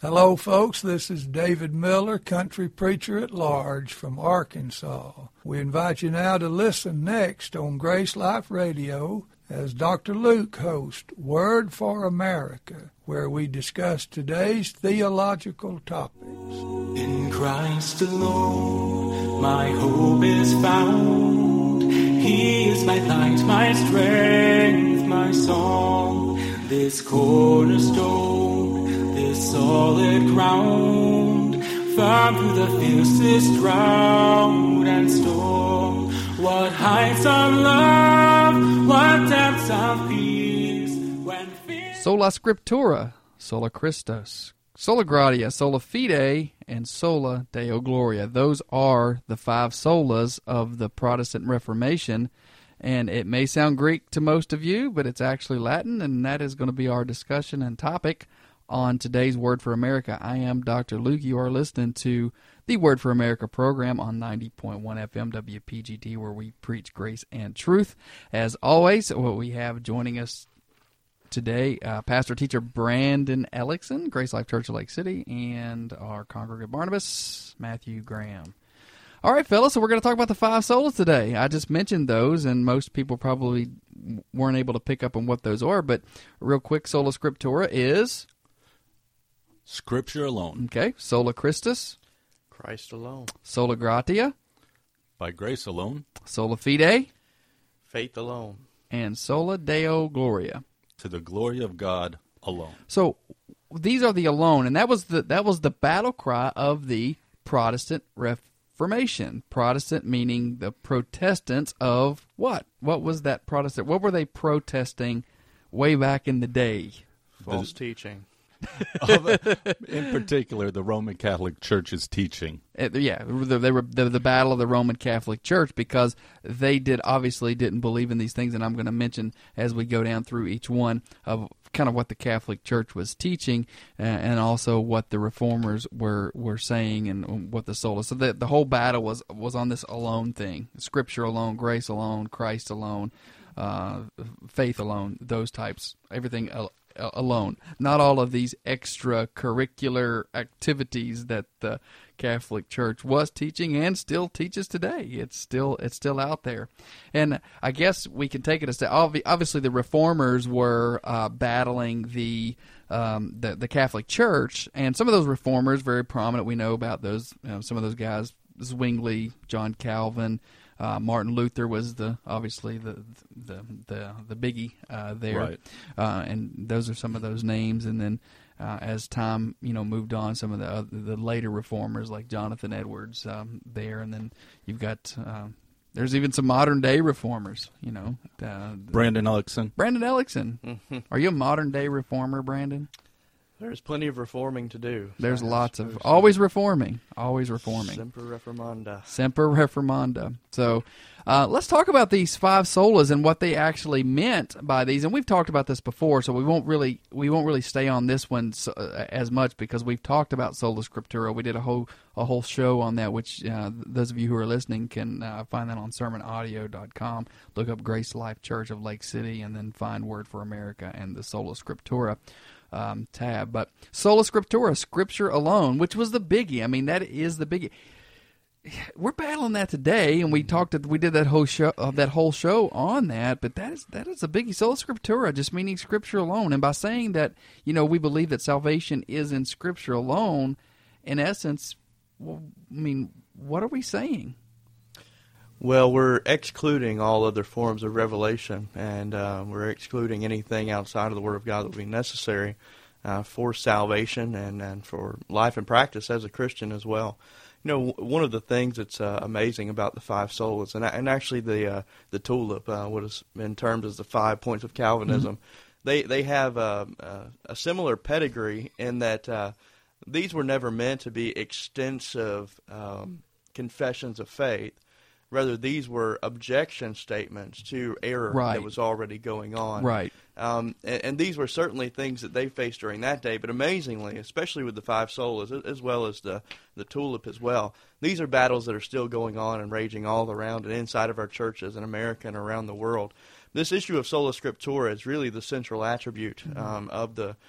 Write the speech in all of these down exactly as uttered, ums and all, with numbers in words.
Hello, folks. This is David Miller, country preacher at large from Arkansas. We invite you now to listen next on Grace Life Radio as Doctor Luke hosts Word for America, where we discuss today's theological topics. In Christ alone, my hope is found. He is my light, my strength, my song. This cornerstone, this solid ground, firm through the fiercest drought and storm. What heights of love, what depths of peace, when fear... Sola Scriptura, Sola Christus, Sola Gratia, Sola Fide, and Sola Deo Gloria. Those are the five solas of the Protestant Reformation, and it may sound Greek to most of you, but it's actually Latin, and that is going to be our discussion and topic on today's Word for America. I am Doctor Luke. You are listening to the Word for America program on ninety point one F M W P G T, where we preach grace and truth. As always, what we have joining us today, uh, Pastor Teacher Brandon Ellickson, Grace Life Church of Lake City, and our congregant Barnabas, Matthew Graham. All right, fellas, so we're going to talk about the five solas today. I just mentioned those, and most people probably weren't able to pick up on what those are, but real quick, Sola Scriptura is... Scripture alone. Okay, Sola Christus. Christ alone. Sola Gratia. By grace alone. Sola Fide. Faith alone. And Sola Deo Gloria. To the glory of God alone. So these are the alone, and that was the that was the battle cry of the Protestant Reformation. Protestant meaning the Protestants of what? What was that Protestant? What were they protesting way back in the day? False the, teaching. In particular, the Roman Catholic Church's teaching. Uh, yeah, they were the, the battle of the Roman Catholic Church, because they did obviously didn't believe in these things, and I'm going to mention as we go down through each one of kind of what the Catholic Church was teaching, uh, and also what the Reformers were were saying, and what the sola. So the the whole battle was was on this alone thing: Scripture alone, grace alone, Christ alone, uh, faith alone, those types, everything alone. Not all of these extracurricular activities that the Catholic Church was teaching and still teaches today. It's still it's still out there. And I guess we can take it as obviously the Reformers were uh, battling the, um, the the Catholic Church, and some of those Reformers, very prominent, we know about those, you know, some of those guys, Zwingli, John Calvin, Uh, Martin Luther was the obviously the the the, the biggie uh, there, right. uh, and those are some of those names. And then uh, as time you know moved on, some of the uh, the later reformers like Jonathan Edwards um, there, and then you've got uh, there's even some modern day reformers. You know, uh, Brandon Ellickson. Brandon Ellickson. Mm-hmm. Are you a modern day reformer, Brandon? There's plenty of reforming to do. There's so lots of, always reforming, always reforming. Semper Reformanda. Semper Reformanda. So uh, let's talk about these five solas and what they actually meant by these. And we've talked about this before, so we won't really we won't really stay on this one so, uh, as much, because we've talked about Sola Scriptura. We did a whole a whole show on that, which uh, those of you who are listening can uh, find that on sermon audio dot com. Look up Grace Life Church of Lake City, and then find Word for America and the Sola Scriptura Um, tab. But Sola Scriptura, Scripture alone, which was the biggie. I mean, that is the biggie. We're battling that today, and we talked. We did that whole show, uh, that whole show on that. But that is that is a biggie. Sola Scriptura, just meaning Scripture alone. And by saying that, you know, we believe that salvation is in Scripture alone, in essence, well, I mean, what are we saying? Well, we're excluding all other forms of revelation, and uh, we're excluding anything outside of the Word of God that would be necessary uh, for salvation and, and for life and practice as a Christian as well. You know, w- one of the things that's uh, amazing about the five solas, and, and actually the uh, the tulip, uh, what is in terms as the five points of Calvinism, mm-hmm. they they have uh, uh, a similar pedigree in that uh, these were never meant to be extensive um, confessions of faith. Rather, these were objection statements to error right. that was already going on. Right. Um, and, and these were certainly things that they faced during that day. But amazingly, especially with the five solas, as well as the, the tulip as well, these are battles that are still going on and raging all around and inside of our churches in America and around the world. This issue of Sola Scriptura is really the central attribute um, of the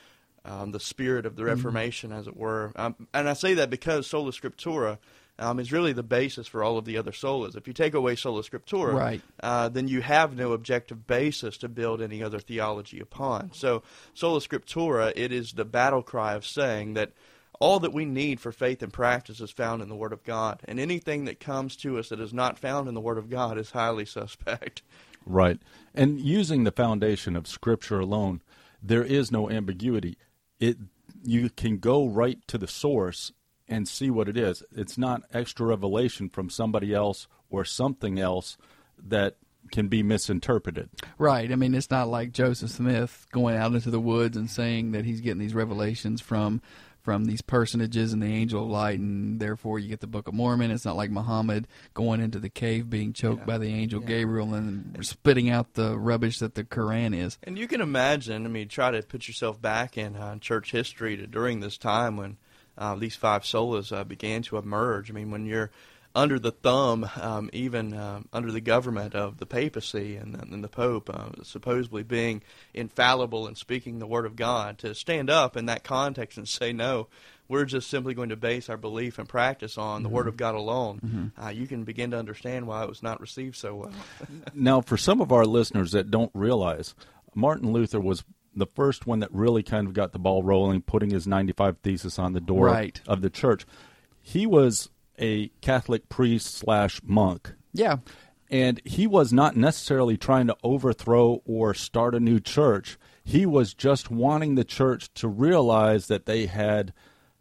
um, the spirit of the Reformation, mm-hmm. as it were. Um, and I say that because Sola Scriptura um, is really the basis for all of the other solas. If you take away Sola Scriptura, right. uh, then you have no objective basis to build any other theology upon. So Sola Scriptura, it is the battle cry of saying that all that we need for faith and practice is found in the Word of God. And anything that comes to us that is not found in the Word of God is highly suspect. Right. And using the foundation of Scripture alone, there is no ambiguity. It you can go right to the source and see what it is. It's not extra revelation from somebody else or something else that can be misinterpreted. Right. I mean, it's not like Joseph Smith going out into the woods and saying that he's getting these revelations from from these personages and the angel of light, and therefore you get the Book of Mormon. It's not like Muhammad going into the cave being choked yeah. by the angel yeah. Gabriel and spitting out the rubbish that the Quran is. And you can imagine, I mean, try to put yourself back in uh, church history to during this time when uh, these five solas uh, began to emerge. I mean, when you're under the thumb, um, even uh, under the government of the papacy and, and the Pope, uh, supposedly being infallible and speaking the Word of God, to stand up in that context and say, no, we're just simply going to base our belief and practice on mm-hmm. the Word of God alone, mm-hmm. uh, you can begin to understand why it was not received so well. Now, for some of our listeners that don't realize, Martin Luther was the first one that really kind of got the ball rolling, putting his ninety-five Thesis on the door right. of the church. He was a Catholic priest slash monk. Yeah. And he was not necessarily trying to overthrow or start a new church. He was just wanting the church to realize that they had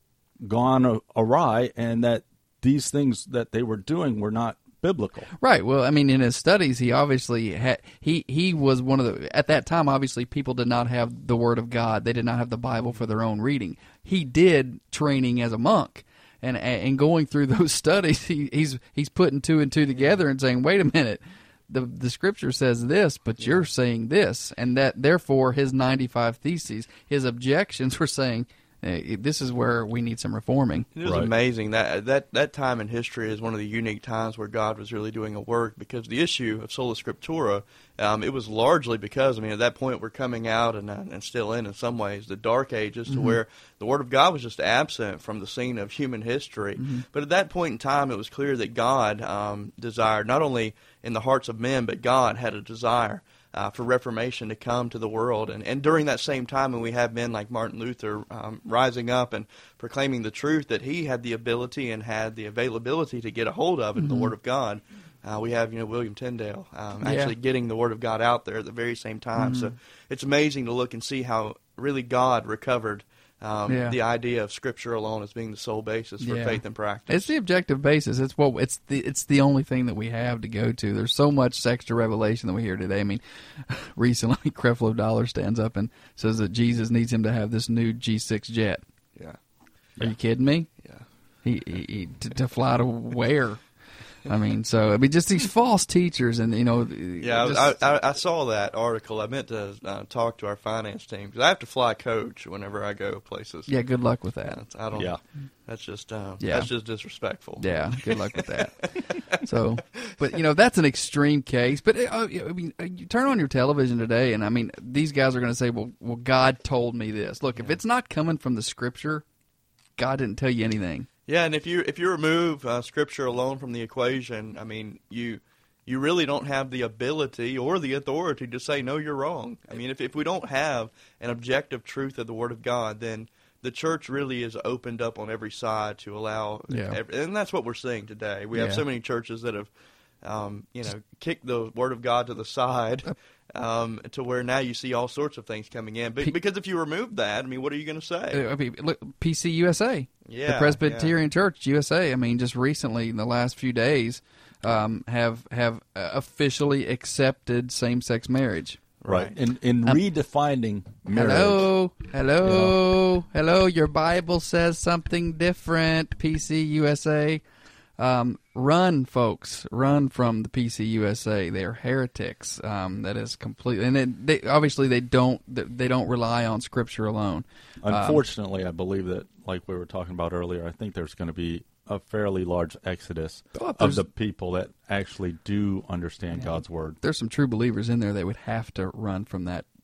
gone awry and that these things that they were doing were not biblical. Right. Well, I mean, in his studies, he obviously had, he, he was one of the, at that time, obviously, people did not have the Word of God. They did not have the Bible for their own reading. He did training as a monk. And and going through those studies, he, he's he's putting two and two together and saying, wait a minute, the the Scripture says this, but yeah. you're saying this, and that therefore his ninety-five Theses, his objections were saying, hey, this is where we need some reforming. It was right. amazing. That that that time in history is one of the unique times where God was really doing a work, because the issue of Sola Scriptura, um, it was largely because, I mean, at that point we're coming out and, uh, and still in, in some ways, the Dark Ages, to mm-hmm. where the Word of God was just absent from the scene of human history. Mm-hmm. But at that point in time, it was clear that God um, desired, not only in the hearts of men, but God had a desire Uh, for Reformation to come to the world. And, and during that same time when we have men like Martin Luther um, rising up and proclaiming the truth, that he had the ability and had the availability to get a hold of in mm-hmm. the Word of God, uh, we have, you know, William Tyndale um, actually yeah. getting the Word of God out there at the very same time. Mm-hmm. So it's amazing to look and see how really God recovered Um, yeah. the idea of Scripture alone as being the sole basis for yeah. faith and practice. It's the objective basis. It's what it's the it's the only thing that we have to go to. There's so much extra revelation that we hear today. I mean, recently Creflo Dollar stands up and says that Jesus needs him to have this new G six jet. Yeah. Are yeah. you kidding me? Yeah. He, he, he to, to fly to where? I mean, so I mean, just these false teachers, and you know. Yeah, just, I, I, I saw that article. I meant to uh, talk to our finance team because I have to fly coach whenever I go places. Yeah, good luck with that. I don't. Yeah, that's just uh, yeah. that's just disrespectful. Yeah, good luck with that. So, but you know, that's an extreme case. But uh, I mean, you turn on your television today, and I mean, these guys are going to say, "Well, well, God told me this." Look, yeah. if it's not coming from the Scripture, God didn't tell you anything. Yeah, and if you if you remove uh, Scripture alone from the equation, I mean, you you really don't have the ability or the authority to say, no, you're wrong. I mean, if if we don't have an objective truth of the Word of God, then the church really is opened up on every side to allow, yeah. every, and that's what we're seeing today. We yeah. have so many churches that have, um, you know, kicked the Word of God to the side. Um, to where now you see all sorts of things coming in. But, because if you remove that, I mean, what are you going to say? I mean, look, P C U S A, yeah, the Presbyterian yeah. Church U S A. I mean, just recently in the last few days, um, have have officially accepted same-sex marriage. Right, in in um, redefining marriage. Hello, hello, yeah. hello. Your Bible says something different. P C U S A. Um, run, folks, run from the P C U S A. They're heretics. Um, that is completely, and it, they, obviously they don't they don't rely on Scripture alone. Unfortunately, um, I believe that, like we were talking about earlier, I think there's going to be a fairly large exodus oh, of the people that actually do understand yeah, God's Word. There's some true believers in there that would have to run from that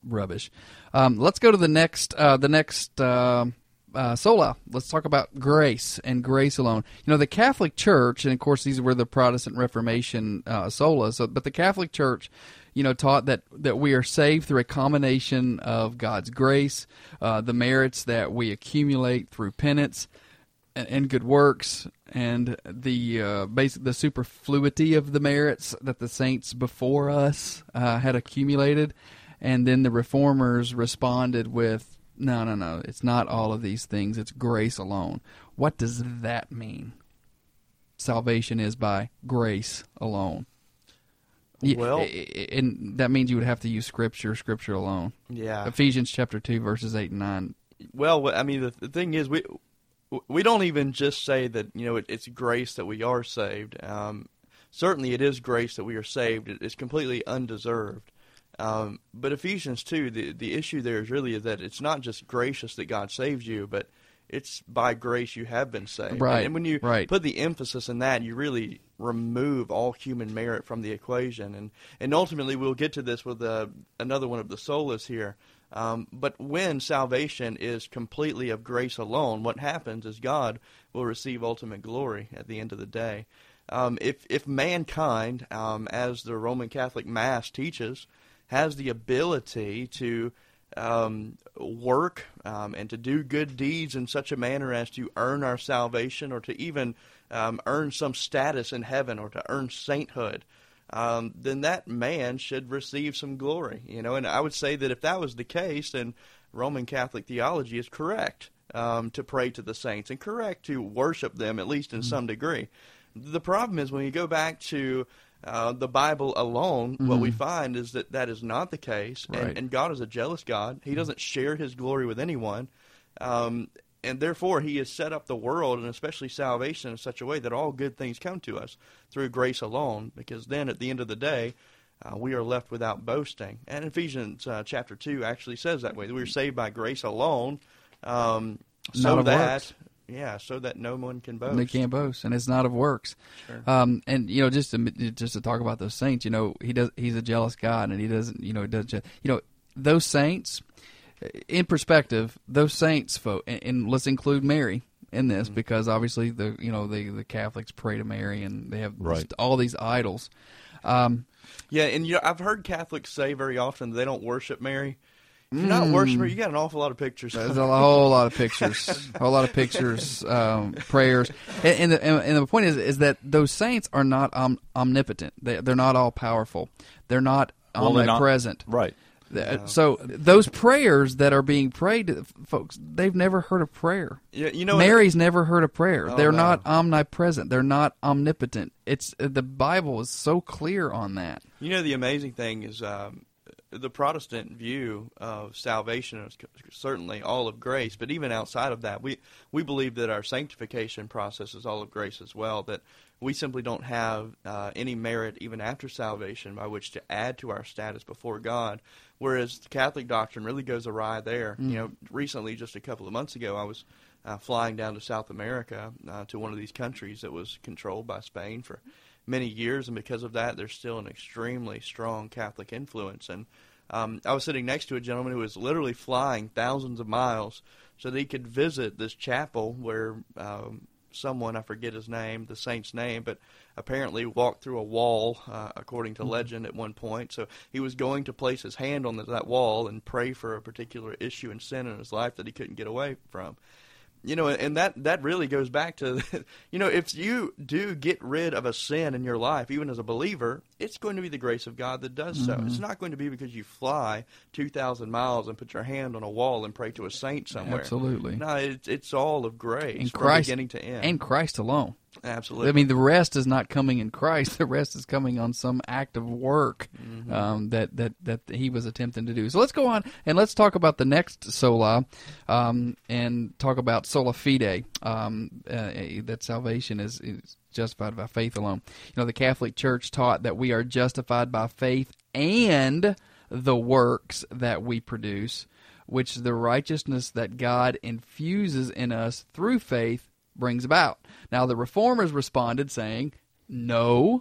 rubbish. Um, let's go to the next uh, the next uh, uh, sola. Let's talk about grace and grace alone. You know, the Catholic Church, and of course these were the Protestant Reformation uh, solas, so, but the Catholic Church, you know, taught that, that we are saved through a combination of God's grace, uh, the merits that we accumulate through penance and, and good works, and the uh, basic the superfluity of the merits that the saints before us uh, had accumulated. And then the Reformers responded with, no, no, no, it's not all of these things, it's grace alone. What does that mean? Salvation is by grace alone. Well, and that means you would have to use Scripture, Scripture alone. Yeah. Ephesians chapter two, verses eight and nine. Well, I mean, the, the thing is, we we don't even just say that, you know, it, it's grace that we are saved. Um, certainly it is grace that we are saved. It, it's completely undeserved. Um, but Ephesians two, the, the issue there is really that it's not just gracious that God saves you, but it's by grace you have been saved. Right, and, and when you right. put the emphasis in that, you really remove all human merit from the equation. And, and ultimately, we'll get to this with uh, another one of the solas here. Um, but when salvation is completely of grace alone, what happens is God will receive ultimate glory at the end of the day. Um, if, if mankind, um, as the Roman Catholic Mass teaches, has the ability to um, work um, and to do good deeds in such a manner as to earn our salvation, or to even um, earn some status in heaven, or to earn sainthood, um, then that man should receive some glory. You know, and I would say that if that was the case, then Roman Catholic theology is correct um, to pray to the saints and correct to worship them, at least in mm-hmm. some degree. The problem is when you go back to Uh, the Bible alone, mm-hmm. what we find is that that is not the case, and, right. and God is a jealous God. He doesn't share His glory with anyone, um, and therefore He has set up the world, and especially salvation, in such a way that all good things come to us through grace alone, because then at the end of the day, uh, we are left without boasting. And Ephesians uh, chapter two actually says that way, that we are saved by grace alone, um, so not of that... works. Yeah, so that no one can boast. They can't boast, and it's not of works. Sure. Um, and you know, just to just to talk about those saints, you know, he does. He's a jealous God, and he doesn't. You know, he doesn't. You know, those saints. In perspective, those saints, folk, and, and let's include Mary in this, mm-hmm. because obviously the you know the the Catholics pray to Mary, and they have right. all these idols. Um, yeah, and you know, I've heard Catholics say very often that they don't worship Mary. If you're not worshiping her, you got an awful lot of pictures. There's a whole lot of pictures, a whole lot of pictures, um, prayers, and, and, the, and the point is, is that those saints are not om- omnipotent. They, they're not all powerful. They're not well, they're omnipresent. Not, right. Yeah. So those prayers that are being prayed to, folks, they've never heard a prayer. Yeah, you know, Mary's never heard a prayer. Oh, They're no. not omnipresent. They're not omnipotent. It's the Bible is so clear on that. You know, the amazing thing is. Um, The Protestant view of salvation is certainly all of grace, but even outside of that, we, we believe that our sanctification process is all of grace as well, that we simply don't have uh, any merit even after salvation by which to add to our status before God, whereas the Catholic doctrine really goes awry there. Mm. You know, recently, just a couple of months ago, I was uh, flying down to South America uh, to one of these countries that was controlled by Spain for many years, and because of that, there's still an extremely strong Catholic influence. And um, I was sitting next to a gentleman who was literally flying thousands of miles so that he could visit this chapel where um, someone, I forget his name, the saint's name, but apparently walked through a wall, uh, according to legend, at one point. So he was going to place his hand on the, that wall and pray for a particular issue and sin in his life that he couldn't get away from. You know, and that, that really goes back to, you know, if you do get rid of a sin in your life, even as a believer, it's going to be the grace of God that does so. Mm-hmm. It's not going to be because you fly two thousand miles and put your hand on a wall and pray to a saint somewhere. Absolutely. No, it's, it's all of grace in from Christ, beginning to end. And Christ alone. Absolutely. I mean, the rest is not coming in Christ. The rest is coming on some act of work mm-hmm. um, that, that, that he was attempting to do. So let's go on and let's talk about the next sola um, and talk about sola fide, um, uh, that salvation is, is justified by faith alone. You know, the Catholic Church taught that we are justified by faith and the works that we produce, which the righteousness that God infuses in us through faith brings about. Now, the Reformers responded saying, no,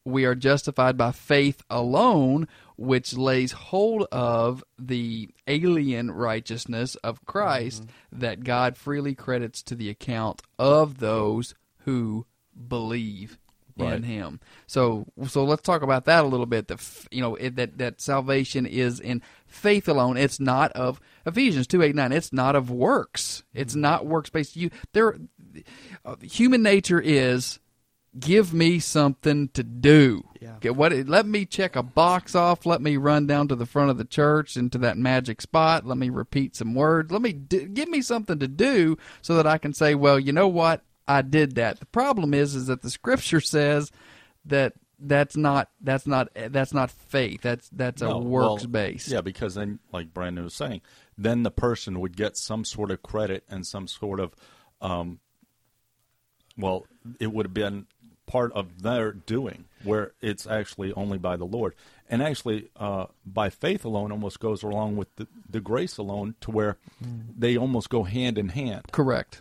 we are justified by faith alone, which lays hold of the alien righteousness of Christ mm-hmm. that God freely credits to the account of those who believe right. in Him. So, so let's talk about that a little bit. The you know it, that that salvation is in faith alone. It's not of Ephesians two eight nine. It's not of works. It's mm-hmm. not works based. You there, uh, human nature is. Give me something to do. Yeah. Get what? Let me check a box off. Let me run down to the front of the church into that magic spot. Let me repeat some words. Let me do, give me something to do so that I can say, well, you know what? I did that. The problem is, is that the Scripture says that that's not that's not that's not faith. That's that's no, a works well, base. Yeah, because then, like Brandon was saying, then the person would get some sort of credit and some sort of, um, well, it would have been part of their doing, where it's actually only by the Lord. And actually, uh, by faith alone almost goes along with the, the grace alone, to where mm. they almost go hand in hand. Correct.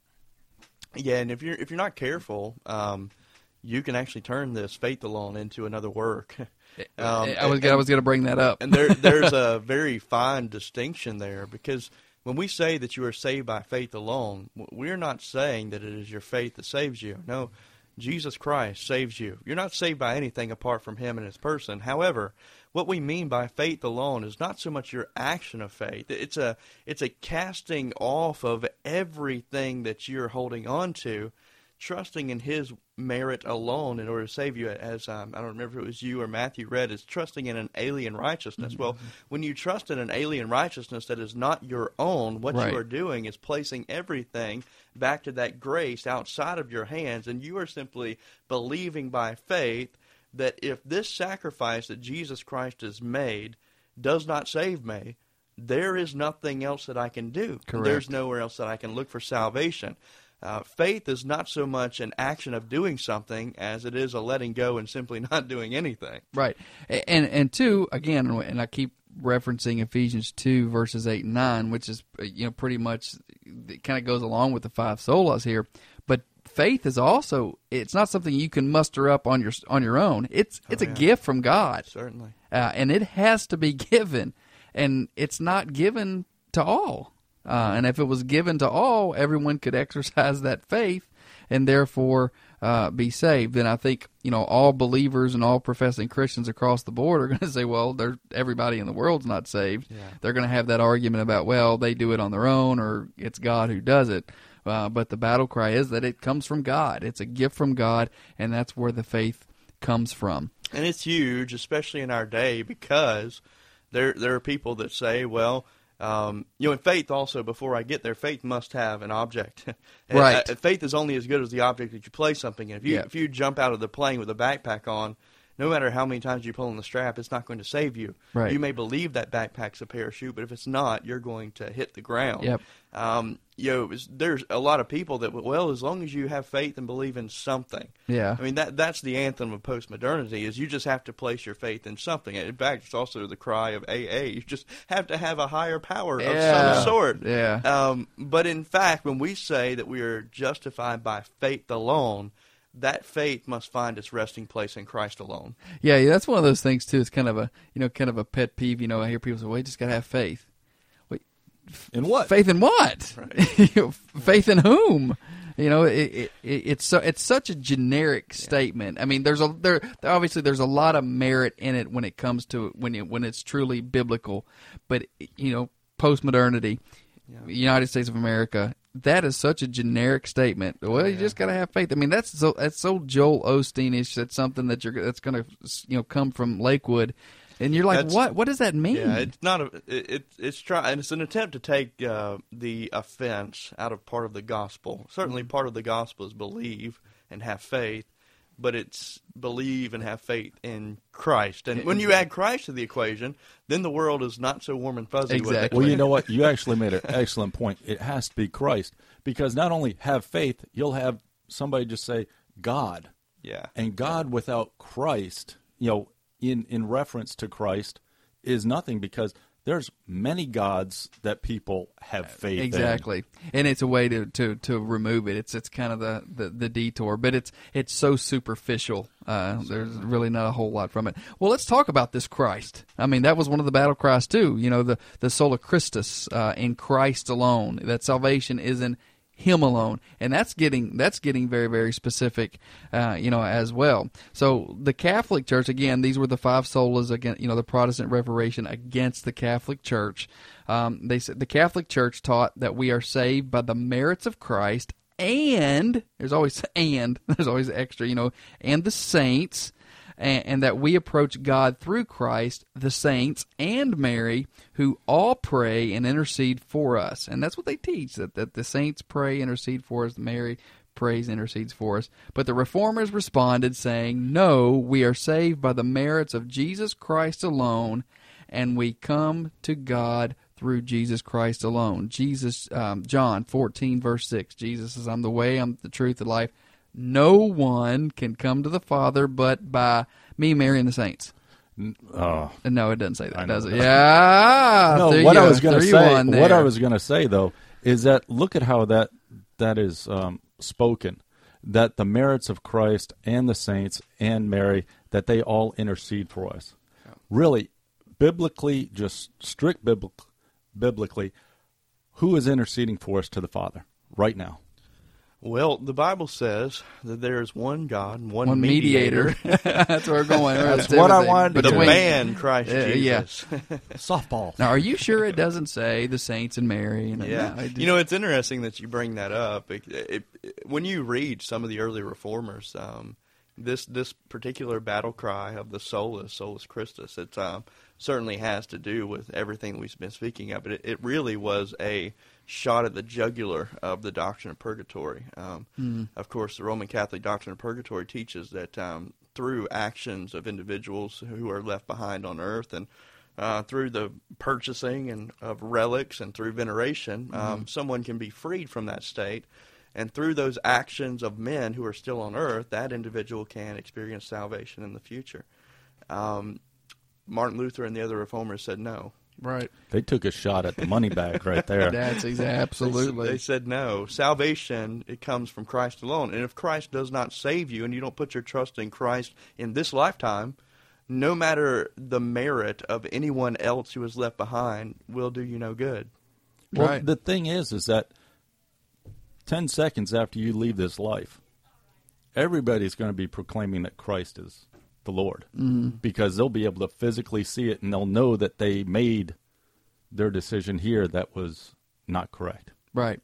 Yeah, and if you're if you're not careful, um, you can actually turn this faith alone into another work. um, I was and, I was going to bring that up. And there there's a very fine distinction there, because when we say that you are saved by faith alone, we're not saying that it is your faith that saves you. No. Jesus Christ saves you. You're not saved by anything apart from Him and His person. However, what we mean by faith alone is not so much your action of faith. It's a it's a casting off of everything that you're holding on to, trusting in His merit alone in order to save you. As um, I don't remember if it was you or Matthew read, is trusting in an alien righteousness. Mm-hmm. Well, when you trust in an alien righteousness that is not your own, what right. you are doing is placing everything back to that grace outside of your hands, and you are simply believing by faith that if this sacrifice that Jesus Christ has made does not save me, there is nothing else that I can do. Correct. There's nowhere else that I can look for salvation. Uh, faith is not so much an action of doing something as it is a letting go and simply not doing anything. Right. And, and two, again, and I keep referencing Ephesians two, verses eight and nine, which is, you know, pretty much, it kind of goes along with the five solas here. But faith is also, it's not something you can muster up on your on your own. It's it's oh, yeah. a gift from God. Certainly. Uh, and it has to be given. And it's not given to all. Uh, and if it was given to all, everyone could exercise that faith and therefore uh, be saved. And I think, you know, all believers and all professing Christians across the board are going to say, well, everybody in the world's not saved. Yeah. They're going to have that argument about, well, they do it on their own or it's God who does it. Uh, but the battle cry is that it comes from God. It's a gift from God, and that's where the faith comes from. And it's huge, especially in our day, because there there are people that say, well, Um, you know, in faith also, before I get there, faith must have an object. Right. uh, faith is only as good as the object that you place something in. If you yeah. if you jump out of the plane with a backpack on, no matter how many times you pull on the strap, it's not going to save you. Right. You may believe that backpack's a parachute, but if it's not, you're going to hit the ground. Yep. Um, you know, there's a lot of people that, well, as long as you have faith and believe in something. Yeah. I mean, that that's the anthem of postmodernity, is you just have to place your faith in something. In fact, it's also the cry of A A. You just have to have a higher power yeah. of some sort. Yeah. Um, but in fact, when we say that we are justified by faith alone, that faith must find its resting place in Christ alone. Yeah, that's one of those things too. It's kind of a you know kind of a pet peeve. You know, I hear people say, "Well, you just got to have faith." Wait, in what? Faith in what? Right. You know, faith in whom? You know, it, it, it's so it's such a generic yeah. statement. I mean, there's a there obviously there's a lot of merit in it when it comes to when it, when it's truly biblical, but you know, postmodernity, yeah. United States of America. That is such a generic statement. Well, you yeah. just got to have faith. I mean, that's so that's so Joel Osteen-ish. That's something that you're that's going to you know come from Lakewood, and you're like, that's, what? What does that mean? Yeah, it's not a. It, it it's try and it's an attempt to take uh, the offense out of part of the gospel. Certainly, part of the gospel is believe and have faith, but it's believe and have faith in Christ. And when you add Christ to the equation, then the world is not so warm and fuzzy. Exactly. With it. Well, you know what? You actually made an excellent point. It has to be Christ, because not only have faith, you'll have somebody just say God. Yeah. And God without Christ, you know, in, in reference to Christ, is nothing, because there's many gods that people have faith exactly. in. And it's a way to, to, to remove it. It's it's kind of the, the, the detour, but it's it's so superficial. Uh, there's really not a whole lot from it. Well, let's talk about this Christ. I mean, that was one of the battle cries too. You know, the the sola Christus, uh, in Christ alone. That salvation is in Him alone, and that's getting that's getting very, very specific, uh, you know, as well. So the Catholic Church, again, these were the five solas against, you know, the Protestant Reformation against the Catholic Church. Um, they said the Catholic Church taught that we are saved by the merits of Christ, and there's always and there's always extra, you know, and the saints. And, and that we approach God through Christ, the saints, and Mary, who all pray and intercede for us. And that's what they teach, that, that the saints pray, intercede for us, Mary prays, intercedes for us. But the Reformers responded saying, no, we are saved by the merits of Jesus Christ alone, and we come to God through Jesus Christ alone. Jesus, um, John fourteen, verse six, Jesus says, I'm the way, I'm the truth, the life. No one can come to the Father but by me, Mary, and the saints. Oh, no, it doesn't say that, does it? That. Yeah. No, what I was going to say, what I was going to say though, is that look at how that that is um, spoken. That the merits of Christ and the saints and Mary, that they all intercede for us. Yeah. Really, biblically, just strict biblic, biblically, who is interceding for us to the Father right now? Well, the Bible says that there is one God, one, one mediator. mediator. That's where we're going. That's what I wanted to The do. man, Christ uh, Jesus. Yeah. Softball. Now, are you sure it doesn't say the saints and Mary? And yeah. No, just... You know, it's interesting that you bring that up. It, it, it, when you read some of the early reformers, um, this this particular battle cry of the solus, solus Christus, it um, certainly has to do with everything we've been speaking of. But it, it really was a shot at the jugular of the doctrine of purgatory. Um, mm. Of course, the Roman Catholic doctrine of purgatory teaches that um, through actions of individuals who are left behind on earth and uh, through the purchasing and of relics and through veneration, um, mm. someone can be freed from that state. And through those actions of men who are still on earth, that individual can experience salvation in the future. Um, Martin Luther and the other reformers said no. Right. They took a shot at the money bag right there. That's exactly, absolutely. They, they said no. Salvation, it comes from Christ alone. And if Christ does not save you and you don't put your trust in Christ in this lifetime, no matter the merit of anyone else who is left behind will do you no good. Well, right. The thing is, is that ten seconds after you leave this life, everybody's going to be proclaiming that Christ is the Lord, mm-hmm. because they'll be able to physically see it and they'll know that they made their decision here that was not correct. Right.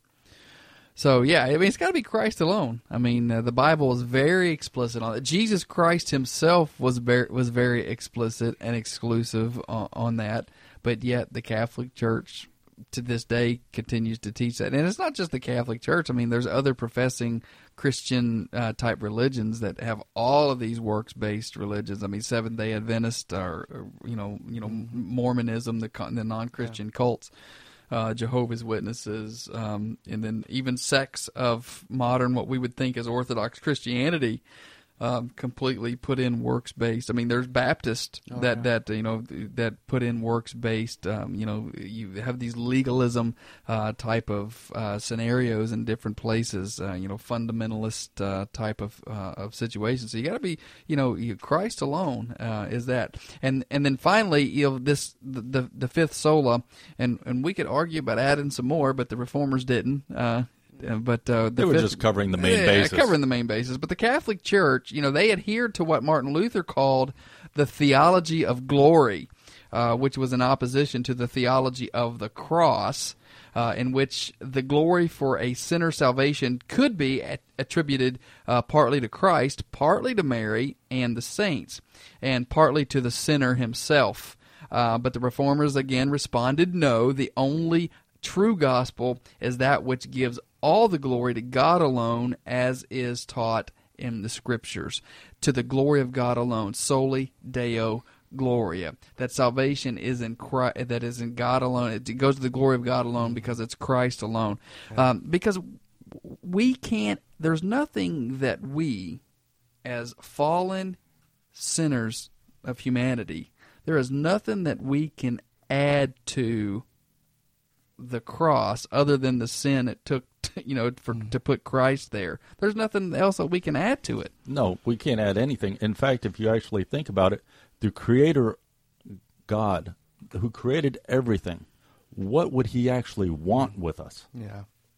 So, yeah, I mean, it's got to be Christ alone. I mean, uh, the Bible is very explicit on it. Jesus Christ himself was very, was very explicit and exclusive on, on that, but yet the Catholic Church to this day continues to teach that. And it's not just the Catholic Church. I mean, there's other professing Christian uh, type religions that have all of these works-based religions. I mean, Seventh-day Adventist or, or you know, you know, Mormonism, the, the non-Christian yeah. cults, uh, Jehovah's Witnesses, um, and then even sects of modern, what we would think is Orthodox Christianity. Um, completely put in works based. I mean, there's Baptists oh, that yeah. that you know that put in works based. Um, you know, you have these legalism uh, type of uh, scenarios in different places. Uh, you know, fundamentalist uh, type of uh, of situations. So you got to be, you know, you, Christ alone uh, is that. And and then finally, you know, this the the, the fifth sola, and and we could argue about adding some more, but the Reformers didn't. Uh, Uh, but uh, the they were fifth, just covering the main yeah, basis. covering the main basis. But the Catholic Church, you know, they adhered to what Martin Luther called the theology of glory, uh, which was in opposition to the theology of the cross, uh, in which the glory for a sinner's salvation could be at- attributed uh, partly to Christ, partly to Mary and the saints, and partly to the sinner himself. Uh, but the Reformers again responded, no, the only true gospel is that which gives all the glory to God alone, as is taught in the Scriptures, to the glory of God alone, soli Deo Gloria. That salvation is in Christ, that is in God alone. It goes to the glory of God alone because it's Christ alone. Um, because we can't. There's nothing that we, as fallen sinners of humanity, there is nothing that we can add to the cross other than the sin it took, to, you know, for to put Christ there. There's nothing else that we can add to it. No, we can't add anything. In fact, if you actually think about it, the Creator God, who created everything, what would He actually want with us? Yeah.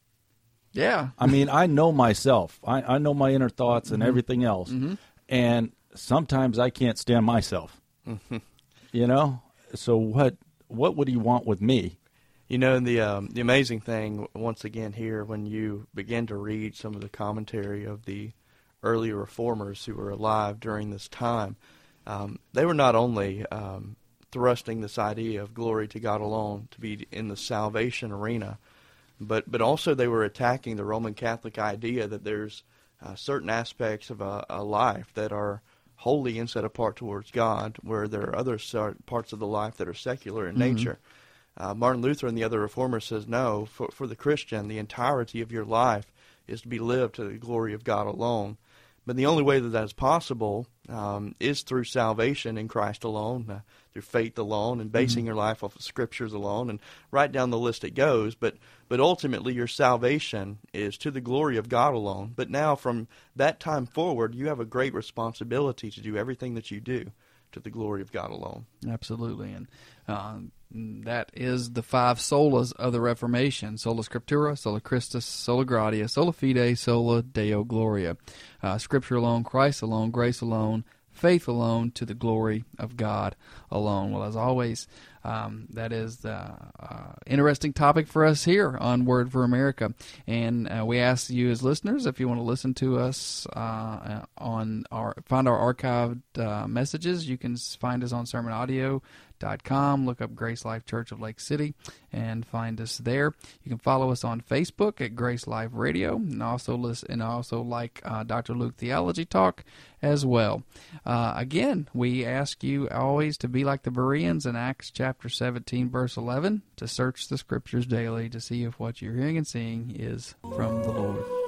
Yeah. I mean, I know myself. I, I know my inner thoughts and Mm-hmm. everything else. Mm-hmm. And sometimes I can't stand myself. Mm-hmm. You know? So what what would He want with me? You know, the um, the amazing thing, once again here, when you begin to read some of the commentary of the early reformers who were alive during this time, um, they were not only um, thrusting this idea of glory to God alone to be in the salvation arena, but, but also they were attacking the Roman Catholic idea that there's uh, certain aspects of a, a life that are holy and set apart towards God, where there are other parts of the life that are secular in Mm-hmm. nature. Uh, Martin Luther and the other reformers says, no, for, for the Christian, the entirety of your life is to be lived to the glory of God alone. But the only way that that is possible um, is through salvation in Christ alone, uh, through faith alone, and basing Mm-hmm. your life off of Scriptures alone, and right down the list it goes. But but ultimately, your salvation is to the glory of God alone. But now, from that time forward, you have a great responsibility to do everything that you do to the glory of God alone. Absolutely. And uh, that is the five solas of the Reformation: sola scriptura, sola Christus, sola gratia, sola fide, sola Deo gloria. Uh, scripture alone, Christ alone, grace alone, faith alone, to the glory of God alone. Well, as always, um, that is the uh, interesting topic for us here on Word for America. And uh, we ask you as listeners, if you want to listen to us uh, on our, find our archived uh, messages, you can find us on sermon audio dot com. Look up Grace Life Church of Lake City and find us there. You can follow us on Facebook at Grace Life Radio, and also listen and also like uh, Doctor Luke Theology Talk as well. Uh, again, we ask you always to be like the Bereans in Acts chapter seventeen, verse eleven, to search the Scriptures daily to see if what you're hearing and seeing is from the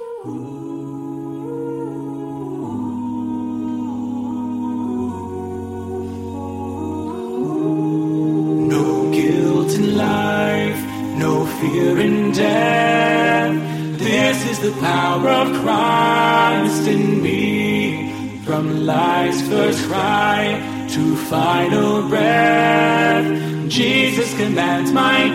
Lord. No guilt in life, no fear in death. This is the power of Christ in me. From life's first cry to final breath, Jesus commands my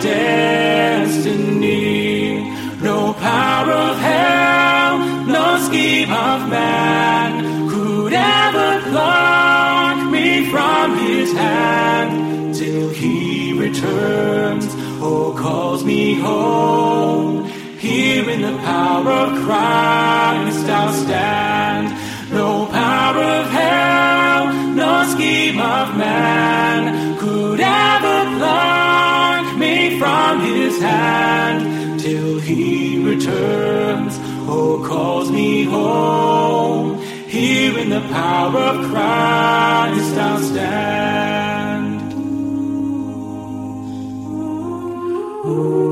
destiny. No power of hell, no scheme of man could ever pluck me from His hand till He returns or calls me home. Here in the power of Christ I'll stand. No power of hell, no scheme of man could ever pluck me from His hand till He returns or calls me home. Here in the power of Christ I'll stand. Ooh.